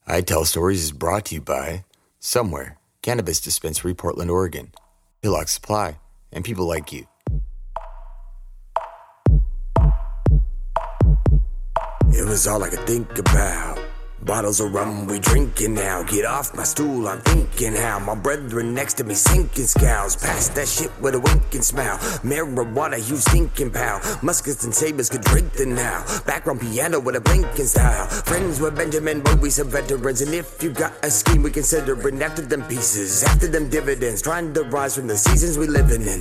I Tell Stories is brought to you by Somewhere, Cannabis Dispensary, Portland, Oregon, Hillock Supply, and people like you. It was all I could think about. Bottles of rum we drinking now. Get off my stool, I'm thinking how my brethren next to me sinking scowls. Pass that shit with a winking smile. Marijuana, you stinking pal. Muskets and sabers could drink the now. Background piano with a blinking style. Friends with Benjamin, but we some veterans. And if you got a scheme, we consider it. After them pieces, after them dividends, trying to rise from the seasons we living in.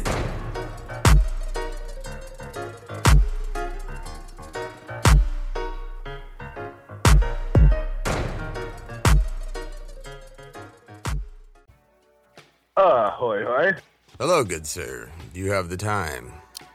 Hoy hoy. Hello, good sir. Do you have the time?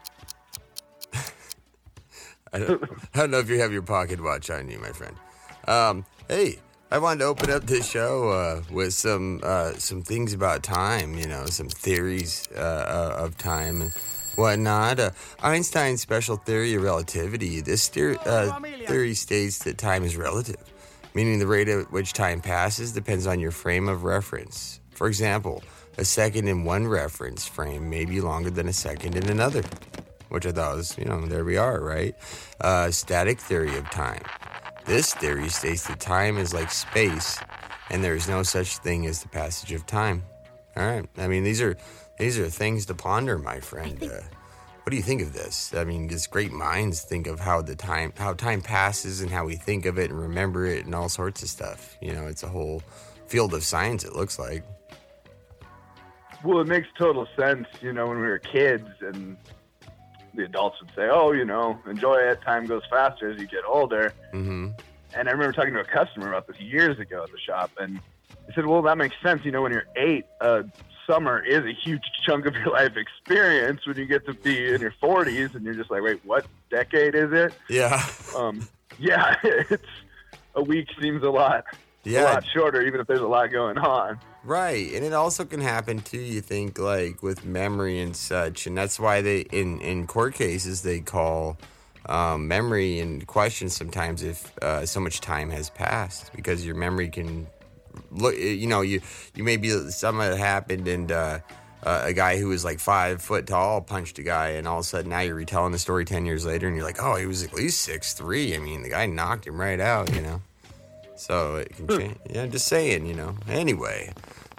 I don't know if you have your pocket watch on you, my friend. Hey, I wanted to open up this show with some things about time, some theories of time and whatnot. Einstein's special theory of relativity. This theory states that time is relative, meaning the rate at which time passes depends on your frame of reference. For example, a second in one reference frame may be longer than a second in another, which I thought was, there we are, right? Static theory of time. This theory states that time is like space, and there is no such thing as the passage of time. All right. I mean, these are things to ponder, my friend. What do you think of this? I mean, just great minds think of how time passes and how we think of it and remember it and all sorts of stuff. It's a whole field of science, it looks like. Well, it makes total sense, when we were kids and the adults would say, enjoy it. Time goes faster as you get older. Mm-hmm. And I remember talking to a customer about this years ago at the shop, and he said, well, that makes sense. When you're 8, summer is a huge chunk of your life experience. When you get to be in your 40s and you're just like, wait, what decade is it? Yeah. Yeah, it's a week seems a lot shorter, even if there's a lot going on. Right, and it also can happen too, you think, like with memory and such, and that's why they, in court cases, they call memory in question sometimes if so much time has passed, because your memory can look, you may be, something that happened and a guy who was like 5 foot tall punched a guy, and all of a sudden now you're retelling the story 10 years later, and you're like, oh, he was at least 6'3". I mean, the guy knocked him right out, So it can change. Yeah, just saying, Anyway.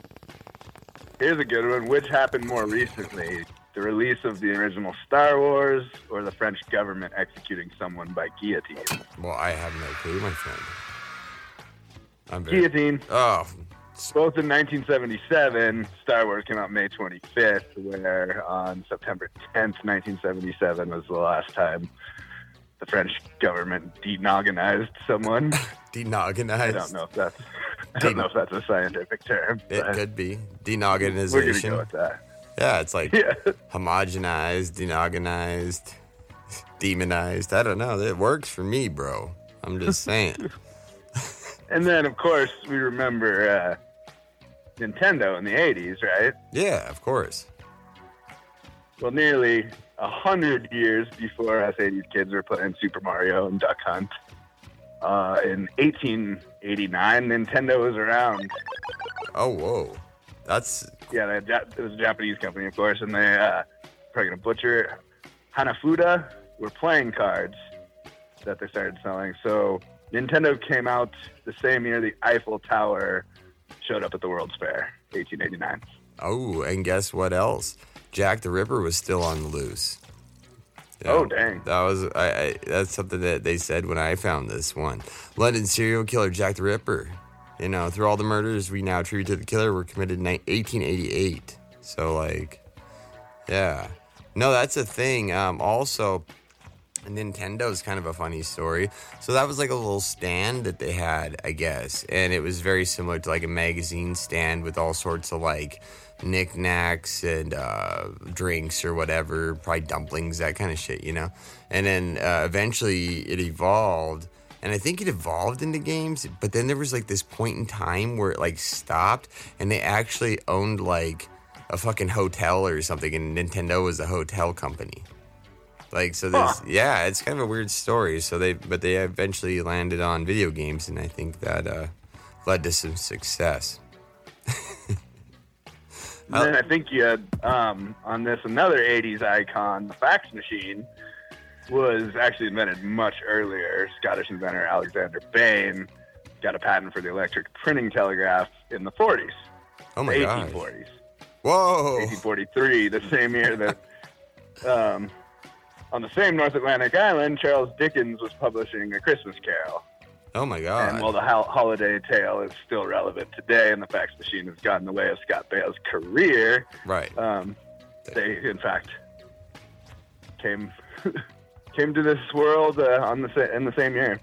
Here's a good one. Which happened more recently? The release of the original Star Wars or the French government executing someone by guillotine? Well, I have no clue, my friend. Guillotine. Oh. Both in 1977, Star Wars came out May 25th, where on September 10th, 1977 was the last time the French government denogganized someone. Denogganized? I don't know if that's a scientific term. It could be. Denogganization. We're going to go with that. Yeah, it's like homogenized, denogganized, demonized. I don't know. It works for me, bro. I'm just saying. And then, of course, we remember Nintendo in the 80s, right? Yeah, of course. Well, nearly 100 years before us 80s kids were playing Super Mario and Duck Hunt. In 1889, Nintendo was around. Oh, whoa. That's... Yeah, it was a Japanese company, of course, and they, probably going to butcher it. Hanafuda were playing cards that they started selling. So Nintendo came out the same year the Eiffel Tower showed up at the World's Fair, 1889. Oh, and guess what else? Jack the Ripper was still on the loose. Yeah, oh, dang. That was that's something that they said when I found this one. London serial killer Jack the Ripper. Through all the murders we now attribute to the killer were committed in 1888. So, yeah. No, that's a thing. Also, Nintendo's kind of a funny story. So that was like a little stand that they had, I guess. And it was very similar to like a magazine stand with all sorts of like knickknacks and drinks or whatever, probably dumplings, that kind of shit, And then eventually it evolved, and I think it evolved into games, but then there was like this point in time where it like stopped, and they actually owned like a fucking hotel or something, and Nintendo was a hotel company. Like, so there's, yeah, it's kind of a weird story. So they eventually landed on video games, and I think that led to some success. And then I think you had on this another 80s icon, the fax machine, was actually invented much earlier. Scottish inventor Alexander Bain got a patent for the electric printing telegraph in the 40s. Oh my god. 1840s. Whoa. 1843, the same year that on the same North Atlantic island, Charles Dickens was publishing A Christmas Carol. Oh my god. And while the holiday tale is still relevant today and the fax machine has gotten in the way of Scott Bale's career, right. They, in fact, came to this world in the same year.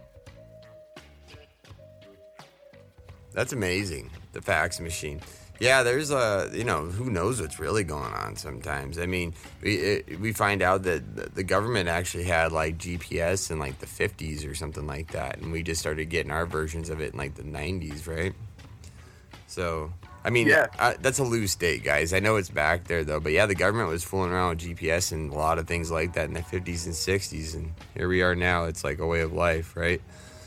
That's amazing. The fax machine. Yeah, there's who knows what's really going on sometimes. I mean, we find out that the government actually had like GPS in like the 50s or something like that, and we just started getting our versions of it in like the 90s, right? So, I mean, yeah. That's a loose date, guys. I know it's back there though, but yeah, the government was fooling around with GPS and a lot of things like that in the 50s and 60s, and here we are now. It's like a way of life, right?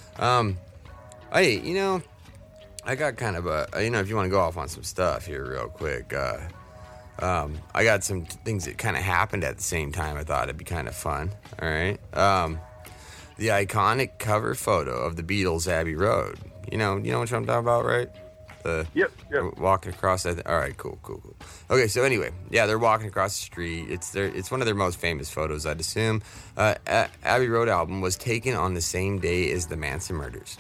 I got kind of if you want to go off on some stuff here real quick, I got some things that kind of happened at the same time. I thought it'd be kind of fun. All right. The iconic cover photo of the Beatles' Abbey Road. You know what I'm talking about, right? Yep. Walking across that. All right, cool. Okay, so anyway, yeah, they're walking across the street. It's one of their most famous photos, I'd assume. Abbey Road album was taken on the same day as the Manson murders.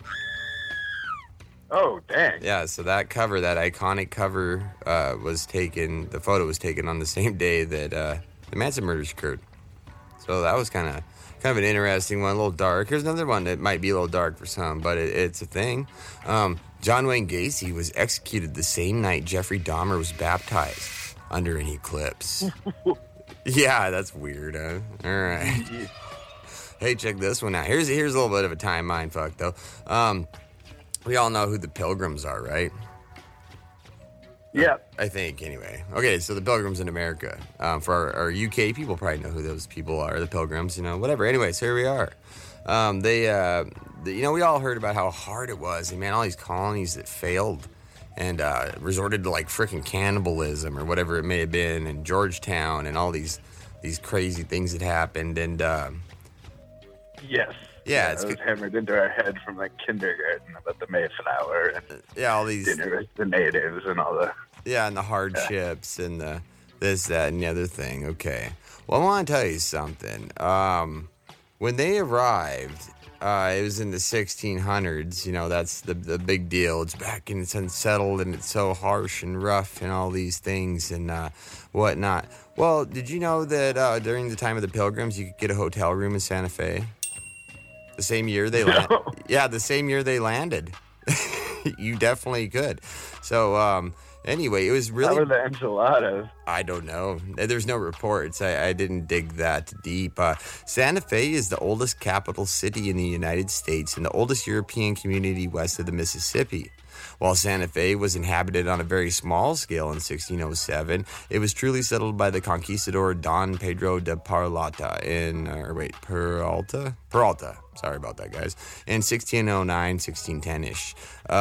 Oh, dang. Yeah, so that iconic cover was taken, the photo was taken on the same day that the Manson murders occurred. So that was kind of an interesting one, a little dark. Here's another one that might be a little dark for some, but it's a thing. John Wayne Gacy was executed the same night Jeffrey Dahmer was baptized under an eclipse. Yeah, that's weird, huh? All right. Hey, check this one out. Here's a little bit of a time mind fuck, though. We all know who the Pilgrims are, right? Yeah. I think, anyway. Okay, so the Pilgrims in America. For our UK people probably know who those people are, the Pilgrims, whatever. Anyway, so here we are. We all heard about how hard it was. And, man, all these colonies that failed and resorted to, like, freaking cannibalism or whatever it may have been, and Georgetown and all these crazy things that happened. And, yes. Yeah, it was hammered into our head from like kindergarten about the Mayflower and all these dinner with the natives and all the and the hardships and the this, that, and the other thing. Okay, well, I want to tell you something. When they arrived, it was in the 1600s. That's the big deal. It's back and it's unsettled and it's so harsh and rough and all these things and whatnot. Well, did you know that during the time of the Pilgrims, you could get a hotel room in Santa Fe? The same year they the same year they landed. You definitely could. So anyway, it was really. How were the enchiladas? I don't know. There's no reports. I didn't dig that deep. Santa Fe is the oldest capital city in the United States and the oldest European community west of the Mississippi. While Santa Fe was inhabited on a very small scale in 1607, it was truly settled by the conquistador Don Pedro de Peralta Peralta. Sorry about that, guys. In 1609, 1610-ish.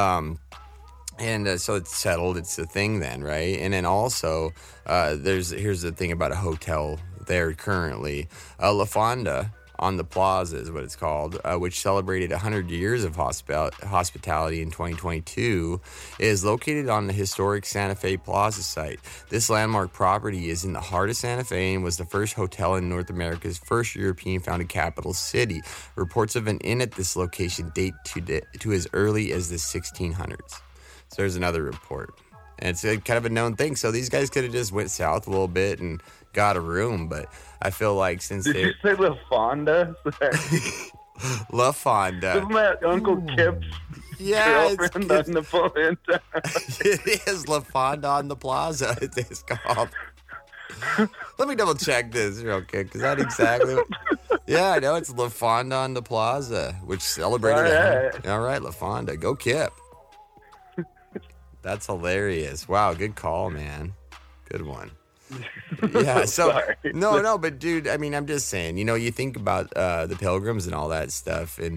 So it's settled. It's a thing then, right? And then also, here's the thing about a hotel there currently. La Fonda on the Plaza is what it's called, which celebrated 100 years of hospitality in 2022, is located on the historic Santa Fe Plaza site. This landmark property is in the heart of Santa Fe and was the first hotel in North America's first European-founded capital city. Reports of an inn at this location date to as early as the 1600s. So there's another report. And it's kind of a known thing. So these guys could have just went south a little bit and got a room, but I feel like since Did you say La Fonda? La Fonda. Isn't that Uncle Kip's girlfriend on Napoleon Town? It is La Fonda on the Plaza, it's called. Let me double check this real quick, because that's exactly what... Yeah, I know, it's La Fonda on the Plaza, which celebrated... All right, La Fonda. Go Kip. That's hilarious. Wow, good call, man. Good one. Yeah, so no, but dude, I mean, I'm just saying, you think about the Pilgrims and all that stuff, and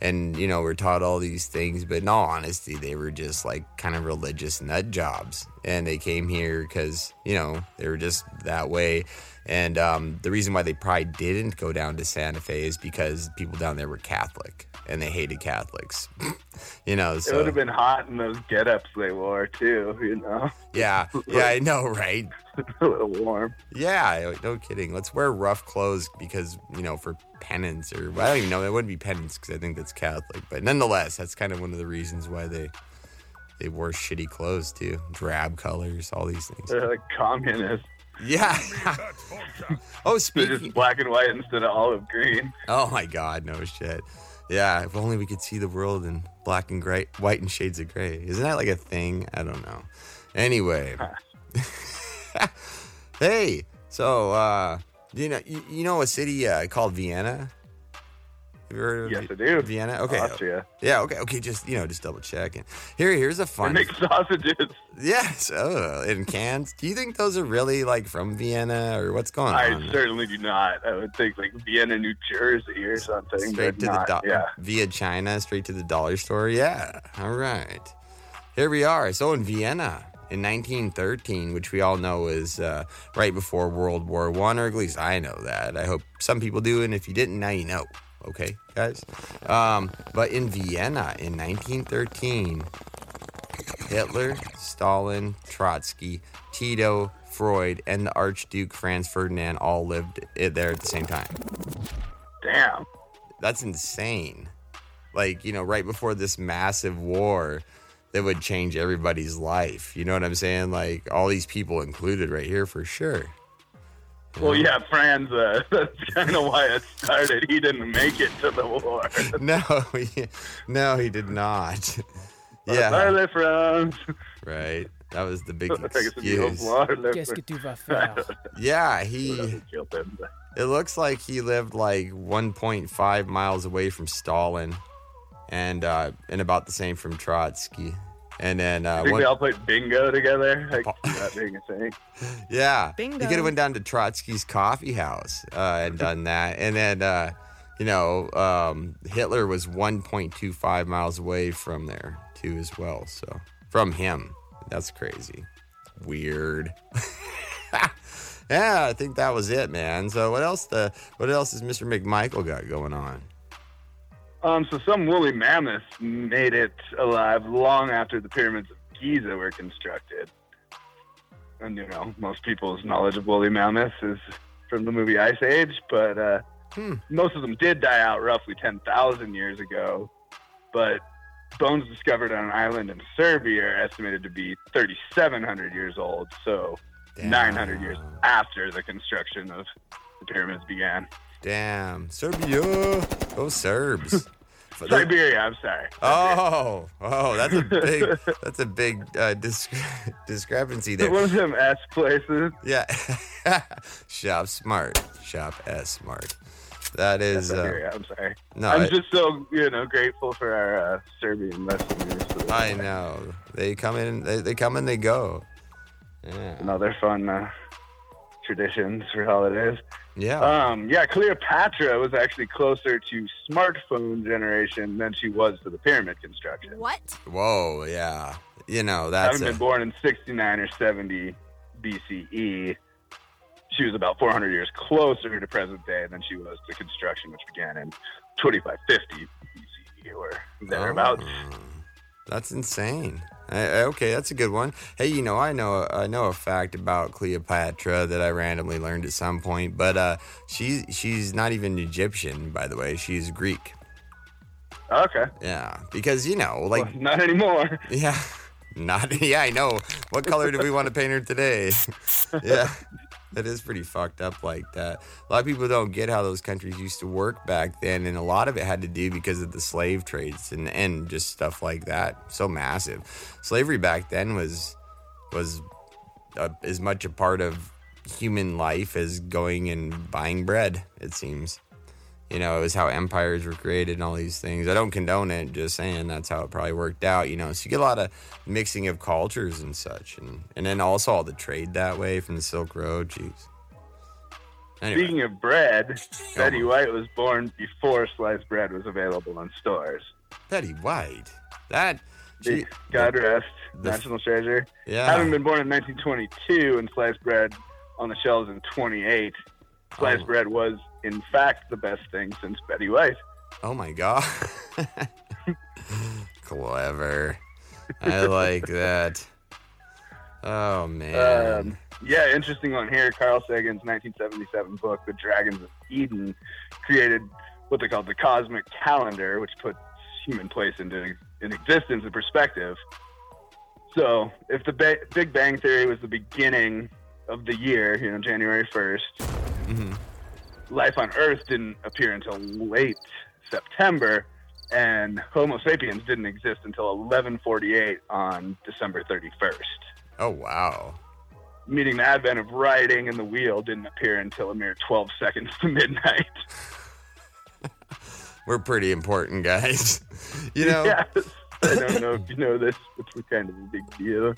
and were taught all these things. But in all honesty, they were just like kind of religious nut jobs, and they came here because they were just that way. And the reason why they probably didn't go down to Santa Fe is because people down there were Catholic and they hated Catholics. So. It would have been hot in those get-ups they wore too. Yeah, I know, right? A little warm. Yeah, no kidding. Let's wear rough clothes because for penance, or I don't even know. It wouldn't be penance because I think that's Catholic, but nonetheless, that's kind of one of the reasons why they wore shitty clothes too, drab colors, all these things. They're like communists. Yeah. Oh, They're speaking. just black and white instead of olive green. Oh my God, no shit. Yeah, if only we could see the world in black and gray, white and shades of gray. Isn't that like a thing? I don't know. Anyway. Hey, so you know a city called Vienna? Have you heard of Yes, I do. Vienna? Okay. Austria. Yeah, okay, just double checking. Here's a They fun. make sausages. Yes, in cans. Do you think those are really like from Vienna, or what's going I on? certainly do not. I would think like Vienna, New Jersey or something. Straight to but not, yeah. via China, straight to the dollar store. Yeah, all right. Here we are. So in Vienna in 1913, which we all know is right before World War I, or at least I know that. I hope some people do, and if you didn't, now you know. Okay, guys? But in Vienna in 1913, Hitler, Stalin, Trotsky, Tito, Freud, and the Archduke Franz Ferdinand all lived there at the same time. Damn. That's insane. Like, right before this massive war that would change everybody's life. You know what I'm saying? Like, all these people included right here for sure. Well, yeah, Franz, that's kind of why it started. He didn't make it to the war. No, he did not. Yeah. Parlez, Franz. Right. That was the big Excuse. Qu'est-ce que tu vas faire? Yeah, it looks like he lived like 1.5 miles away from Stalin, and about the same from Trotsky. And then I think we all played bingo together, like that being a thing. Yeah, bingo. He could have went down to Trotsky's coffee house and done that. And then Hitler was 1.25 miles away from there too, as well. So from him, that's crazy, weird. Yeah, I think that was it, man. So what else has Mr. McMichael got going on? So some woolly mammoths made it alive long after the pyramids of Giza were constructed. And, most people's knowledge of woolly mammoths is from the movie Ice Age, but most of them did die out roughly 10,000 years ago. But bones discovered on an island in Serbia are estimated to be 3,700 years old, so 900 years after the construction of the pyramids began. Damn. Serbia. Go Serbs. Siberia, I'm sorry. Oh, that's a big discrepancy there. One of them S places. Yeah. Shop smart. Shop S smart. That is. Siberia, I'm sorry. No, I'm just so grateful for our Serbian listeners. I know they come in. They come and they go. Yeah. Another fun traditions for holidays. Yeah. Cleopatra was actually closer to smartphone generation than she was to the pyramid construction. What? Whoa, yeah. That's having been born in 69 or 70 BCE, she was about 400 years closer to present day than she was to construction, which began in 2550 BCE or thereabouts. Oh, that's insane. Okay, that's a good one. Hey, I know a fact about Cleopatra that I randomly learned at some point, but she's not even Egyptian, by the way. She's Greek. Okay. Yeah, because not anymore. Yeah, I know. What color do we want to paint her today? Yeah. That is pretty fucked up like that. A lot of people don't get how those countries used to work back then, and a lot of it had to do because of the slave trades and just stuff like that. So massive. Slavery back then was as much a part of human life as going and buying bread, it seems. It was how empires were created and all these things. I don't condone it, just saying that's how it probably worked out, So you get a lot of mixing of cultures and such. And then also all the trade that way from the Silk Road. Jeez. Anyway. Speaking of bread, Betty White was born before sliced bread was available in stores. Betty White. God rest, national treasure. Yeah. Having been born in 1922 and sliced bread on the shelves in 28, sliced bread was, in fact, the best thing since Betty White. Oh, my God. Clever. I like that. Oh, man. Yeah, interesting one here. Carl Sagan's 1977 book, The Dragons of Eden, created what they called the cosmic calendar, which puts human place in existence in perspective. So if the Big Bang Theory was the beginning of the year, January 1st, life on Earth didn't appear until late September, and Homo sapiens didn't exist until 1148 on December 31st. Oh, wow. Meaning the advent of writing and the wheel didn't appear until a mere 12 seconds to midnight. We're pretty important guys. Yes. I don't know if you know this, but we're kind of a big deal.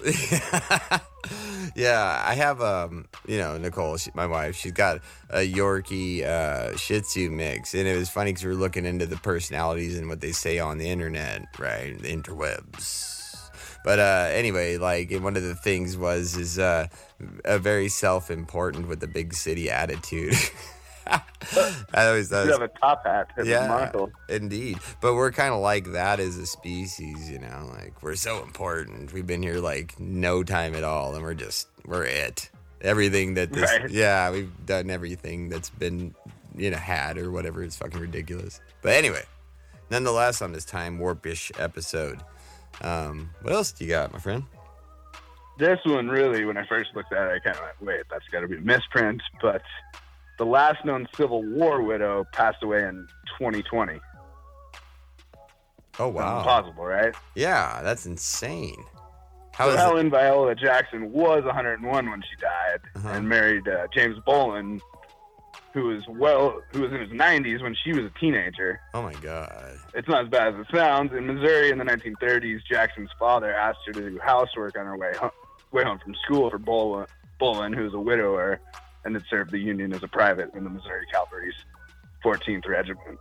Yeah, I have, Nicole, my wife, she's got a Yorkie Shih Tzu mix, and it was funny because we were looking into the personalities and what they say on the internet, right, the interwebs. But anyway, like, one of the things is a very self-important with the big city attitude. I always thought you have a top hat. Yeah, Michael. Indeed. But we're kind of like that as a species, like we're so important. We've been here like no time at all, and we're it. Everything that this, right. Yeah, we've done everything that's been, had or whatever. It's fucking ridiculous. But anyway, nonetheless, on this Time Warp-ish episode, what else do you got, my friend? This one really, when I first looked at it, I kind of went, wait, that's got to be a misprint, but the last known Civil War widow passed away in 2020. Oh, wow. That's impossible, right? Yeah, that's insane. Helen Viola Jackson was 101 when she died and married James Bolin, who was in his 90s when she was a teenager. Oh, my God. It's not as bad as it sounds. In Missouri in the 1930s, Jackson's father asked her to do housework on her way home from school for Bolin, who was a widower and had served the Union as a private in the Missouri Cavalry's 14th Regiment.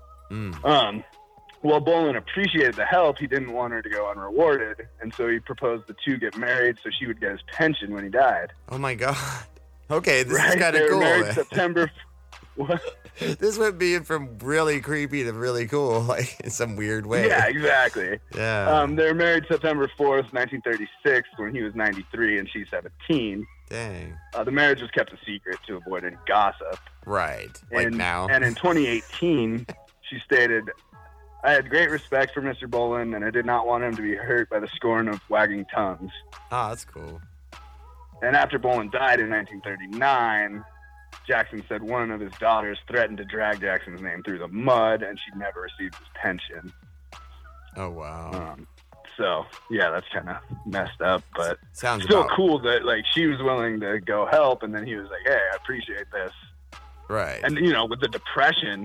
While Bolin appreciated the help, he didn't want her to go unrewarded, and so he proposed the two get married so she would get his pension when he died. Oh, my God. Okay, this is kind they of were cool. Married September... What? This went being from really creepy to really cool, like in some weird way. Yeah, exactly. Yeah. They were married September 4th, 1936, when he was 93 and she 17. Dang. The marriage was kept a secret to avoid any gossip. Right. Like now. And in 2018, she stated, I had great respect for Mr. Bolin, and I did not want him to be hurt by the scorn of wagging tongues. Oh, that's cool. And after Bolin died in 1939, Jackson said one of his daughters threatened to drag Jackson's name through the mud, and she never received his pension. Oh, wow. So, yeah, that's kind of messed up, but sounds still cool that, like, she was willing to go help, and then he was like, hey, I appreciate this. Right. And, with the depression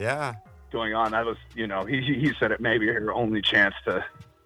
going on, that was, he said it may be her only chance to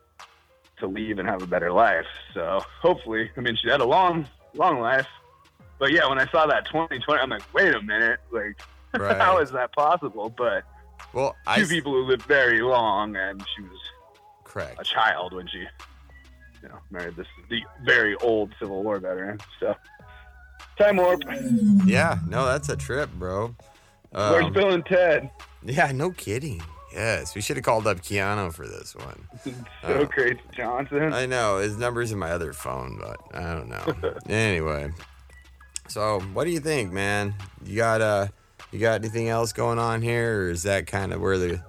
leave and have a better life. So, hopefully, she had a long life. But, yeah, when I saw that 2020, I'm like, wait a minute. Like, how is that possible? But two people who lived very long, and she was a child when she, married the very old Civil War veteran. So, time warp. Yeah, no, that's a trip, bro. Where's Bill and Ted? Yeah, no kidding. Yes, we should have called up Keanu for this one. So crazy, Johnson. I know his number's in my other phone, but I don't know. Anyway, so what do you think, man? You got anything else going on here, or is that kind of where the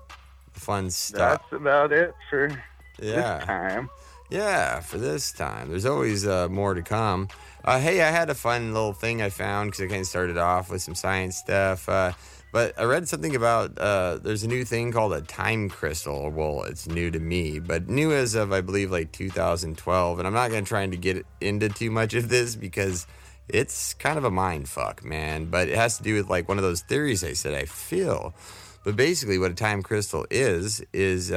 fun stuff? That's about it for this time. Yeah, for this time. There's always more to come. Hey, I had a fun little thing I found because I kind of started off with some science stuff. But I read something about there's a new thing called a time crystal. Well, it's new to me, but new as of, I believe, like 2012. And I'm not going to try to get into too much of this because it's kind of a mind fuck, man. But it has to do with like one of those theories I said I feel. But basically what a time crystal is it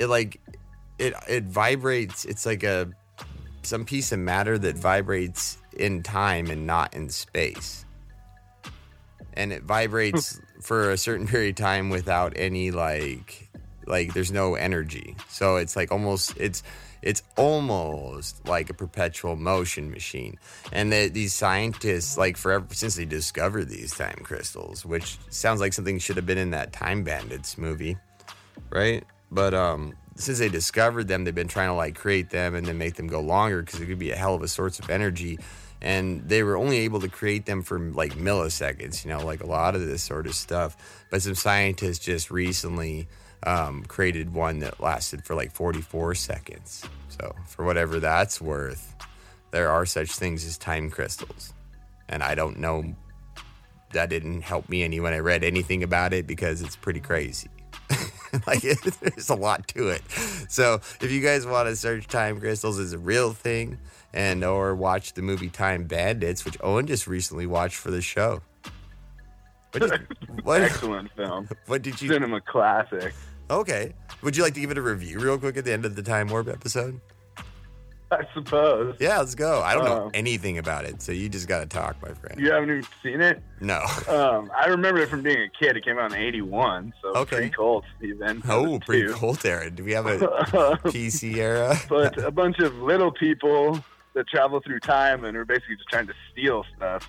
vibrates. It's like some piece of matter that vibrates in time and not in space. And it vibrates for a certain period of time without any like there's no energy. So it's like it's almost like a perpetual motion machine. And these scientists, like forever since they discovered these time crystals, which sounds like something should have been in that Time Bandits movie, right? But since they discovered them, they've been trying to like create them and then make them go longer because it could be a hell of a source of energy. And they were only able to create them for like milliseconds, like a lot of this sort of stuff. But some scientists just recently created one that lasted for like 44 seconds. So for whatever that's worth, there are such things as time crystals. And I don't know, that didn't help me any when I read anything about it because it's pretty crazy. There's a lot to it. So if you guys want to search time crystals as a real thing or watch the movie Time Bandits, which Owen just recently watched for the show. Excellent film. What did you... Cinema classic. Okay. Would you like to give it a review real quick at the end of the Time Warp episode? I suppose. Yeah, let's go. I don't know anything about it, so you just got to talk, my friend. You haven't even seen it? No. I remember it from being a kid. It came out in 81, so pre-Colt even. Oh, pre-Colt era. Do we have a PC era? But a bunch of little people that travel through time and are basically just trying to steal stuff.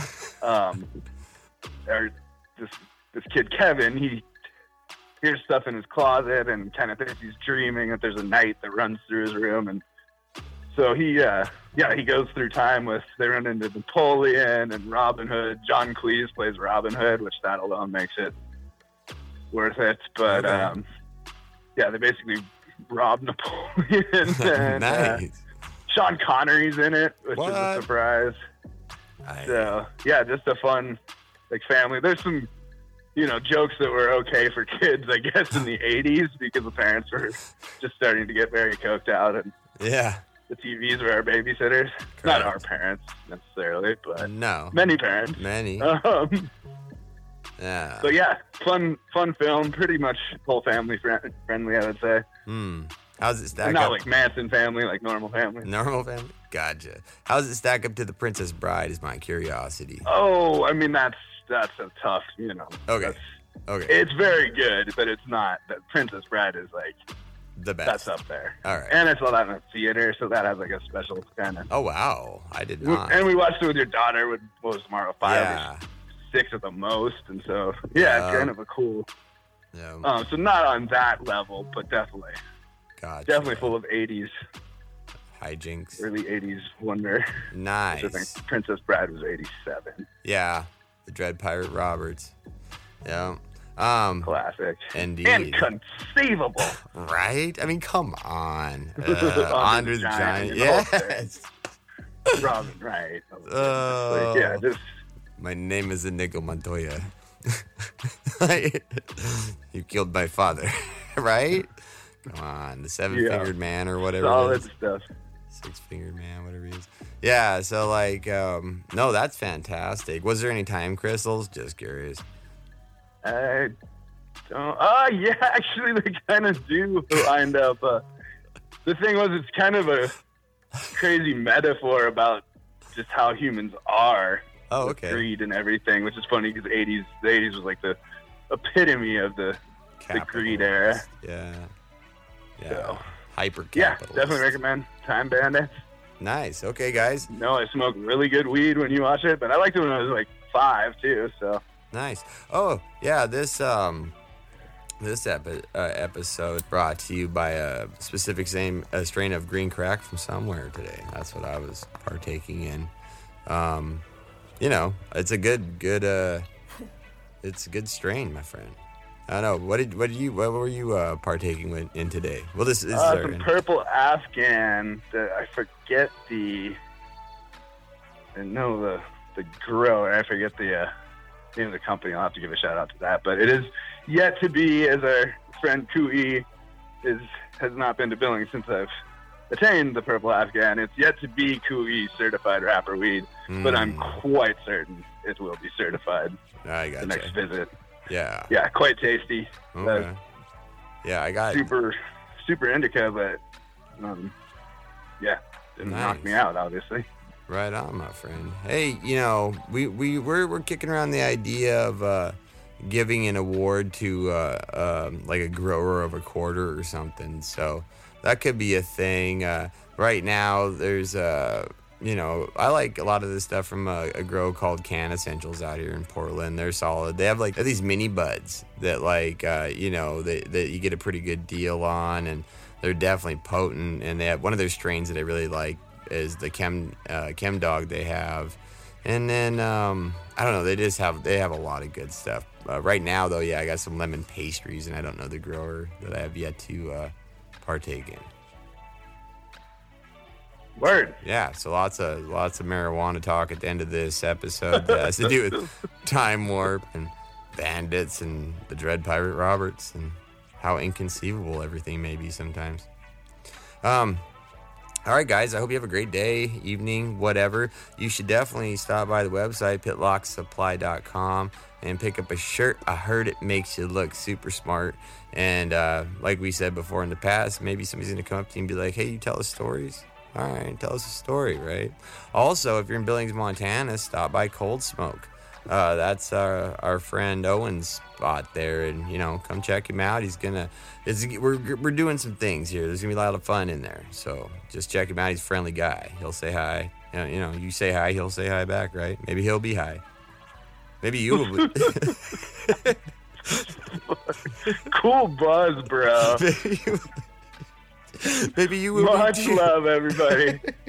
This kid, Kevin, he hears stuff in his closet and kind of thinks he's dreaming that there's a knight that runs through his room, and so he goes through time they run into Napoleon and Robin Hood. John Cleese plays Robin Hood, which that alone makes it worth it. But they basically rob Napoleon. And, nice. Sean Connery's in it, which is a surprise. So just a fun family. There's some jokes that were okay for kids, I guess, in the 80s because the parents were just starting to get very coked out and the TVs were our babysitters. Correct. Not our parents necessarily, but many parents. Many. Yeah. So fun film. Pretty much whole family friendly, I would say. How's it stack up? Not like Manson family, like normal family. Normal family? Gotcha. How's it stack up to The Princess Bride is my curiosity. Oh, I mean, that's a tough, Okay. It's very good, but it's not. The Princess Bride is like the best. That's up there. All right. And I saw that in a theater, so that has like a special kind of. Oh, wow. I did not. And we watched it with your daughter. What was tomorrow? 5 Yeah. or 6 at the most. And so, it's kind of a cool. Yeah. So not on that level, but definitely. Gotcha. Definitely full of 80s. Hijinks. Early 80s wonder. Nice. I think Princess Bride was 87. Yeah. The Dread Pirate Roberts. Yeah. Classic. Indeed. Inconceivable. Right? I mean, come on. Andre the Giant. Yes. Robin, right. My name is Inigo Montoya. You killed my father. Right? Come on. The Seven-Fingered Man or whatever. Solid stuff. Six-Fingered Man, whatever he is. Yeah, so no, that's fantastic. Was there any time crystals? Just curious. I don't. Actually, they kind of do wind up. The thing was, it's kind of a crazy metaphor about just how humans are. Oh, okay. Greed and everything, which is funny because the 80s was like the epitome of the greed era. Yeah. So, hyper-capitalist. Yeah, definitely recommend Time Bandits. Nice. Okay, guys. I smoked really good weed when you watch it, but I liked it when I was like 5 too. So nice. Oh yeah, this episode brought to you by a specific strain of green crack from somewhere today. That's what I was partaking in. It's a good it's a good strain, my friend. I don't know. What were you partaking in today? Well, this is some purple Afghan. I forget the grower. I forget the name of the company. I'll have to give a shout out to that. But it is yet to be, as our friend Kui has not been to Billings since I've attained the purple Afghan. It's yet to be Kui certified wrapper weed, but I'm quite certain it will be certified. I got the next visit. Yeah. Yeah, quite tasty. Okay. Yeah, I got super indica, but didn't knock me out, obviously. Right on, my friend. Hey, we're kicking around the idea of giving an award to like a grower of a quarter or something. So that could be a thing. Right now, there's I like a lot of this stuff from a grow called Can Essentials out here in Portland. They're solid. They have like these mini buds that that you get a pretty good deal on, and they're definitely potent. And they have one of their strains that I really like is the Chem Dog they have. And then I don't know, they have a lot of good stuff. Right now though, I got some lemon pastries, and I don't know the grower that I have yet to partake in. Word. Yeah, so lots of marijuana talk at the end of this episode that has to do with Time Warp and bandits and the Dread Pirate Roberts and how inconceivable everything may be sometimes. All right, guys, I hope you have a great day, evening, whatever. You should definitely stop by the website, pitlocksupply.com, and pick up a shirt. I heard it makes you look super smart. And like we said before in the past, maybe somebody's going to come up to you and be like, hey, you tell us stories? All right, tell us a story, right? Also, if you're in Billings, Montana, stop by Cold Smoke. That's our friend Owen's spot there, and come check him out. We're doing some things here. There's gonna be a lot of fun in there, so just check him out. He's a friendly guy. He'll say hi. You say hi, he'll say hi back, right? Maybe he'll be high. Maybe you will be. Cool buzz, bro. Maybe you will. Much love, everybody.